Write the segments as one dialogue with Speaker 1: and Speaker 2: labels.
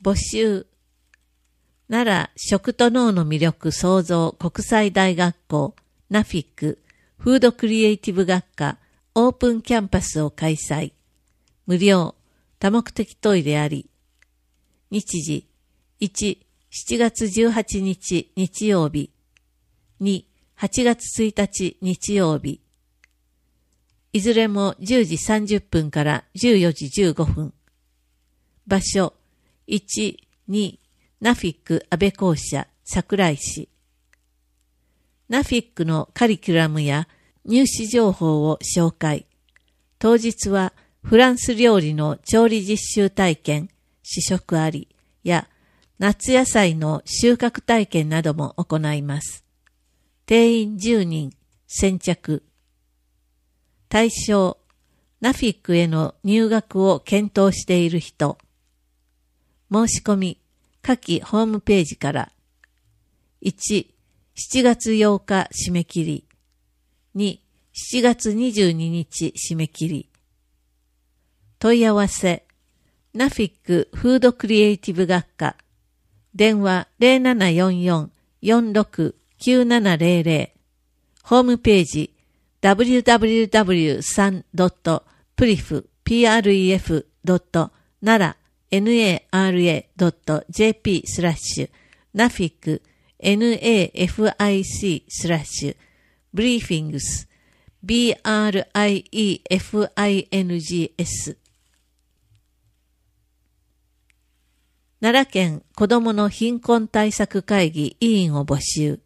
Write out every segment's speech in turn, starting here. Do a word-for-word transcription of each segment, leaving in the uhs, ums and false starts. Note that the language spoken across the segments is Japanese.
Speaker 1: 募集。奈良食と農の魅力創造国際大学校ナフィックフードクリエイティブ学科オープンキャンパスを開催。無料、多目的トイレあり。日時、いち、しちがつじゅうはちにち日曜日。に、はちがつついたち日曜日。いずれもじゅうじさんじゅっぷんからじゅうよじじゅうごふん。場所、いち、に、ナフィック安倍校舎桜井市。ナフィックのカリキュラムや入試情報を紹介。当日はフランス料理の調理実習体験、試食ありや夏野菜の収穫体験なども行います。定員じゅうにん、先着。対象、ナフィックへの入学を検討している人。申し込み、下記ホームページから。いち、しちがつようか締め切り。に、しちがつにじゅうににち締め切り。問い合わせ、ナフィックフードクリエイティブ学科。電話 ゼロななよんよん よんろく きゅうななゼロゼロ。ホームページ、ダブリューダブリューダブリュースリー ドット プリフ プレフ ドット ナラ ナラ ドット ジェーピー スラッシュ ナフィック ナフィック スラッシュブリーフィングス ブリーフィングス。奈良県子どもの貧困対策会議委員を募集。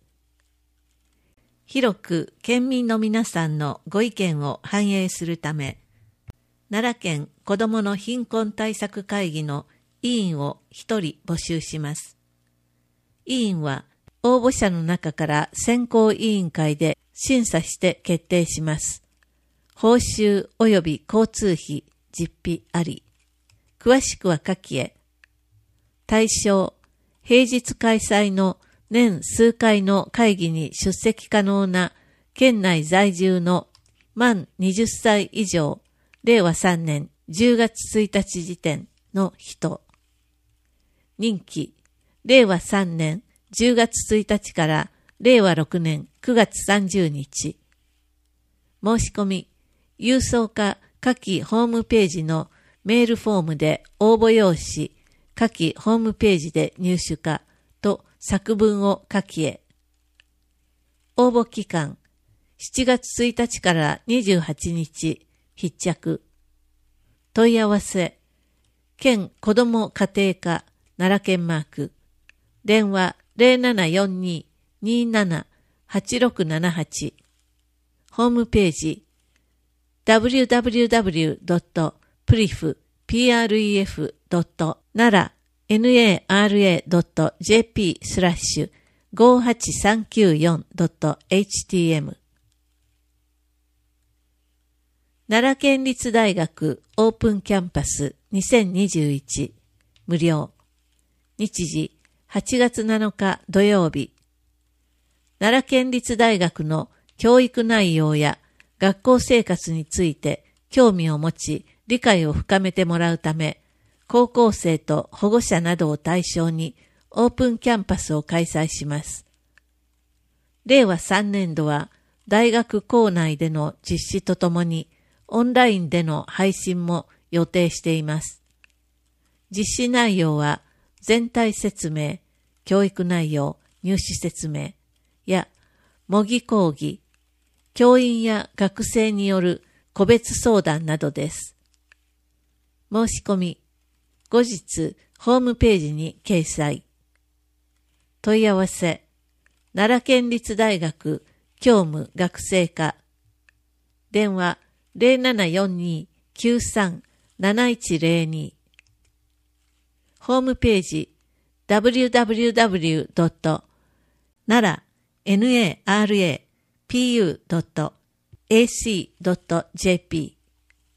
Speaker 1: 広く県民の皆さんのご意見を反映するため、奈良県子どもの貧困対策会議の委員を一人募集します。委員は応募者の中から選考委員会で審査して決定します。報酬及び交通費、実費あり。詳しくは下記へ。対象、平日開催の年数回の会議に出席可能な県内在住の満はたち以上、れいわさんねんじゅうがつついたち時点の人。任期、れいわさんねんじゅうがつついたちかられいわろくねんくがつさんじゅうにち。申し込み、郵送か下記ホームページのメールフォームで応募用紙、下記ホームページで入手かと作文を下記へ。応募期間、しちがつついたちからにじゅうはちにち、必着。問い合わせ、県子ども家庭課奈良県マーク。電話 ゼロななよんに にーなな はちろくななはち。ホームページ ダブリューダブリューダブリュー ドット プリフ プレフ ドット ナラ ナラ ドット ジェーピー スラッシュ ごはちさんきゅうよん ドット エイチティーエム。奈良県立大学オープンキャンパスにせんにじゅういち無料。日時はちがつなのか土曜日。奈良県立大学の教育内容や学校生活について興味を持ち理解を深めてもらうため、高校生と保護者などを対象にオープンキャンパスを開催します。れいわさんねんどは大学校内での実施とともにオンラインでの配信も予定しています。実施内容は全体説明、教育内容、入試説明や模擬講義、教員や学生による個別相談などです。申し込み、後日ホームページに掲載。問い合わせ、奈良県立大学教務学生課。電話ゼロななよんに きゅうさん なないちゼロに。ホームページ ダブリューダブリューダブリュー ドット ナラ ナラ ピーユー ドット エーシー ドット ジェーピー。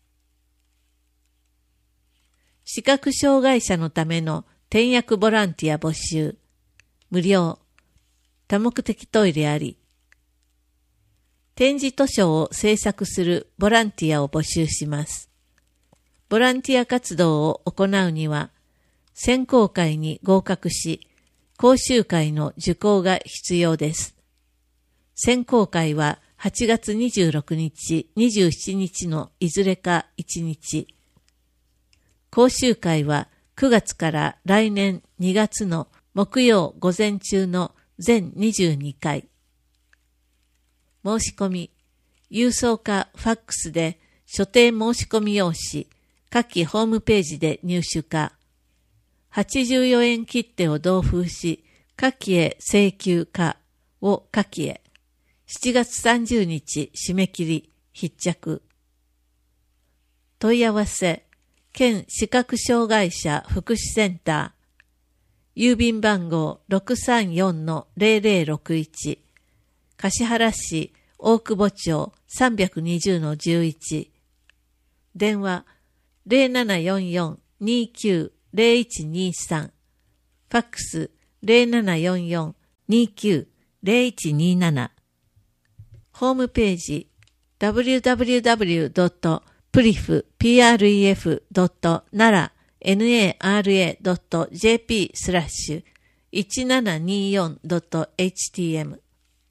Speaker 1: 視覚障害者のための転訳ボランティア募集。無料。多目的トイレあり。点字図書を制作するボランティアを募集します。ボランティア活動を行うには、 選考会に合格し、講習会の受講が必要です。選考会ははちがつにじゅうろくにち、にじゅうしちにちのいずれかいちにち。講習会はくがつから来年にがつの木曜午前中の全にじゅうにかい。申し込み、郵送かファックスで所定申し込み用紙、下記ホームページで入手か、はちじゅうよえん切手を同封し、下記へ請求かを下記へ。しちがつさんじゅうにち締め切り、必着。問い合わせ、県視覚障害者福祉センター、郵便番号 ろくさんよんのぜろぜろろくいち、橿原市大久保町 さんびゃくにじゅうのじゅういち、電話 ゼロななよんよん にきゅう ゼロいちにさん、ファックス ゼロななよんよん にきゅう ゼロいちになな、ホームページ ダブリューダブリューダブリュードットプリフドットナラ ナラ ドット ジェーピー スラッシュ いちななによん ドット エイチティーエム。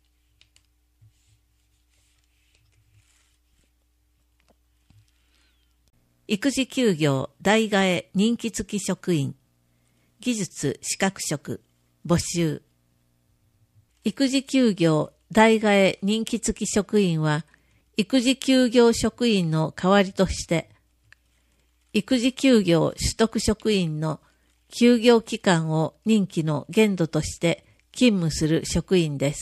Speaker 1: 育児休業代替え任期付き職員技術資格職募集。育児休業代替え任期付き職員は育児休業職員の代わりとして、育児休業取得職員の休業期間を任期の限度として勤務する職員です。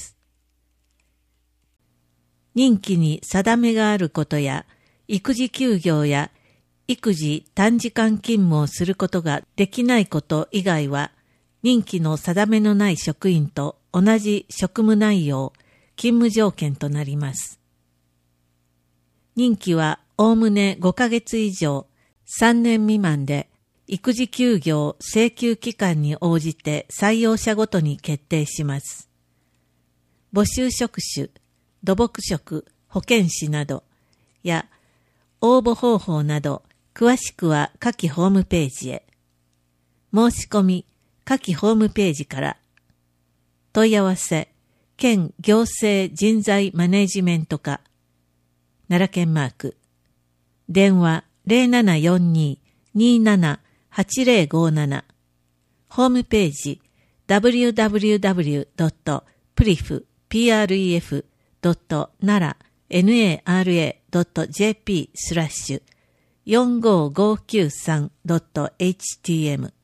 Speaker 1: 任期に定めがあることや、育児休業や育児短時間勤務をすることができないこと以外は、任期の定めのない職員と同じ職務内容、勤務条件となります。任期はおおむねごかげつ以上、さんねん未満で、育児休業請求期間に応じて採用者ごとに決定します。募集職種、土木職、保健師など、や応募方法など、詳しくは下記ホームページへ。申し込み、下記ホームページから。問い合わせ、県行政人材マネジメント課、奈良県マーク。電話 ゼロななよんに になな はちゼロごなな。ホームページ ダブリューダブリューダブリュードットプリフドットナラ ナラ ドット ジェーピー スラッシュ よんごごきゅうさん ドット エイチティーエム。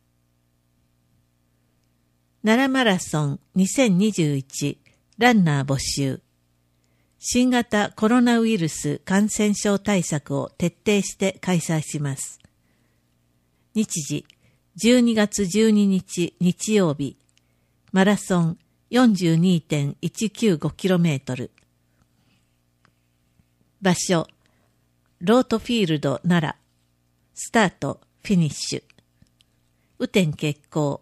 Speaker 1: 奈良マラソンにせんにじゅういちランナー募集。新型コロナウイルス感染症対策を徹底して開催します。日時じゅうにがつじゅうににち日曜日、マラソン よんじゅうにてんいちきゅうごキロメートル。場所、ロートフィールド奈良。スタート、フィニッシュ。雨天決行。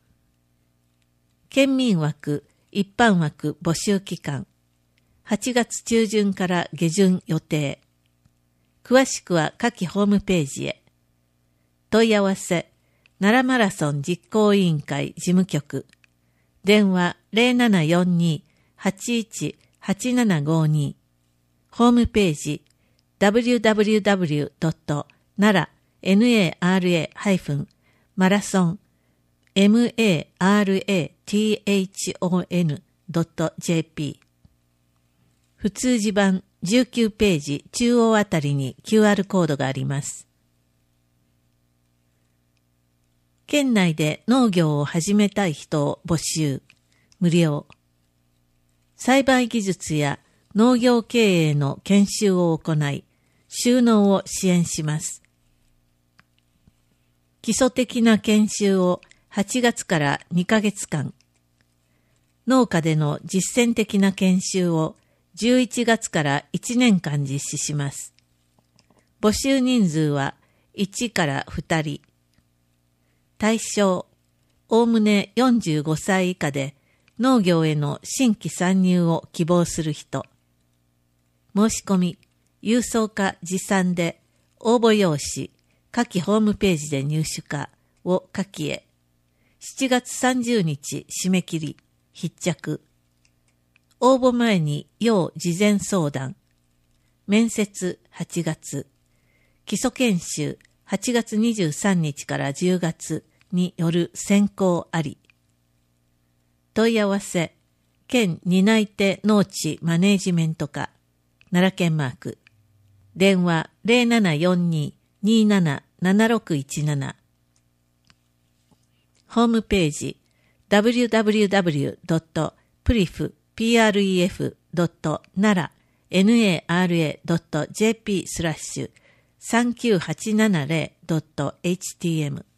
Speaker 1: 県民枠、一般枠募集期間。はちがつちゅうじゅんから下旬予定。詳しくは下記ホームページへ。問い合わせ、奈良マラソン実行委員会事務局。電話 ゼロななよんに はちいち はちななごに。ホームページ ダブリューダブリューダブリュードットナラ マラソン マラソン ドット ジェーピー。普通字版じゅうきゅうページ中央あたりに キューアール コードがあります。県内で農業を始めたい人を募集。無料。栽培技術や農業経営の研修を行い、就農を支援します。基礎的な研修をはちがつからにかげつかん。農家での実践的な研修をじゅういちがつからいちねんかん実施します。募集人数はいちからふたり。対象、おおむねよんじゅうごさい以下で農業への新規参入を希望する人。申し込み、郵送か持参で応募用紙、下記ホームページで入手かを下記へ。しちがつさんじゅうにち締め切り、必着。応募前に要事前相談。面接はちがつ。基礎研修はちがつにじゅうさんにちからじゅうがつによる選考あり。問い合わせ、県担い手農地マネージメント課、奈良県マーク。電話 ゼロななよんに にーなな ななろくいちなな。ホームページ ダブリューダブリューダブリュードットプリフドットナラ ナラ ドット ジェーピー スラッシュ さんきゅうはちななゼロ ドット エイチティーエム。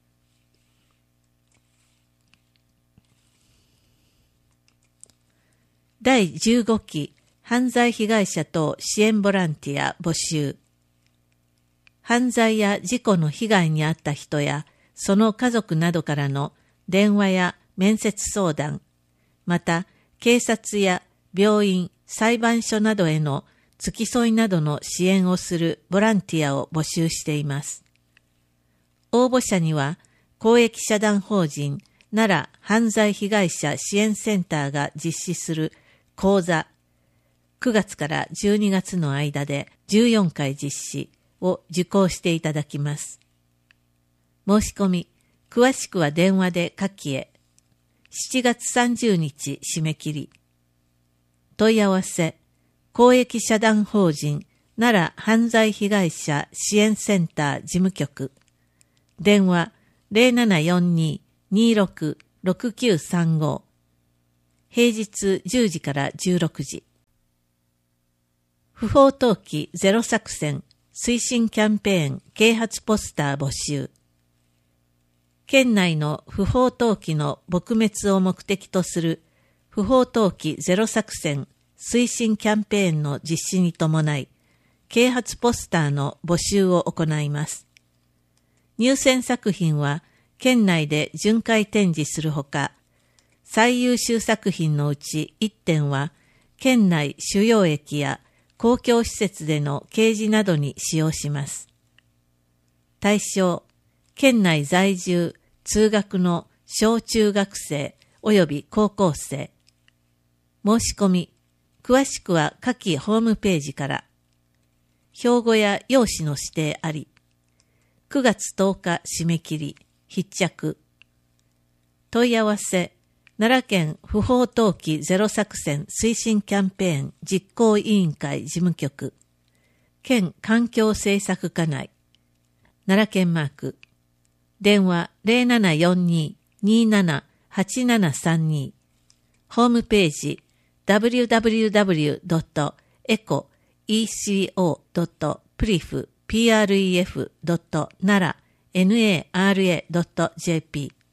Speaker 1: だいじゅうごき犯罪被害者等支援ボランティア募集。犯罪や事故の被害に遭った人やその家族などからの電話や面接相談、また警察や病院、裁判所などへの付き添いなどの支援をするボランティアを募集しています。応募者には公益社団法人奈良犯罪被害者支援センターが実施する講座、くがつからじゅうにがつの間でじゅうよんかい実施を受講していただきます。申し込み、詳しくは電話で下記へ。しちがつさんじゅうにち締め切り。問い合わせ、公益社団法人奈良犯罪被害者支援センター事務局。電話 ゼロななよんに にーろく ろくきゅうさんご。平日じゅうじからじゅうろくじ。不法投棄ゼロ作戦推進キャンペーン啓発ポスター募集。県内の不法投棄の撲滅を目的とする不法投棄ゼロ作戦推進キャンペーンの実施に伴い、啓発ポスターの募集を行います。入選作品は県内で巡回展示するほか、最優秀作品のうちいってんは県内主要駅や公共施設での掲示などに使用します。対象、県内在住、通学の小中学生及び高校生。申し込み、詳しくは下記ホームページから。標語や用紙の指定あり。くがつとおか締め切り、必着。問い合わせ、奈良県不法投棄ゼロ作戦推進キャンペーン実行委員会事務局、県環境政策課内、奈良県マーク、電話 ゼロななよんに にーなな はちななさんに、ホームページ ダブリューダブリューダブリュードットエコイーシーオードットプリフプリフドットナラ ナラ ドット ジェーピー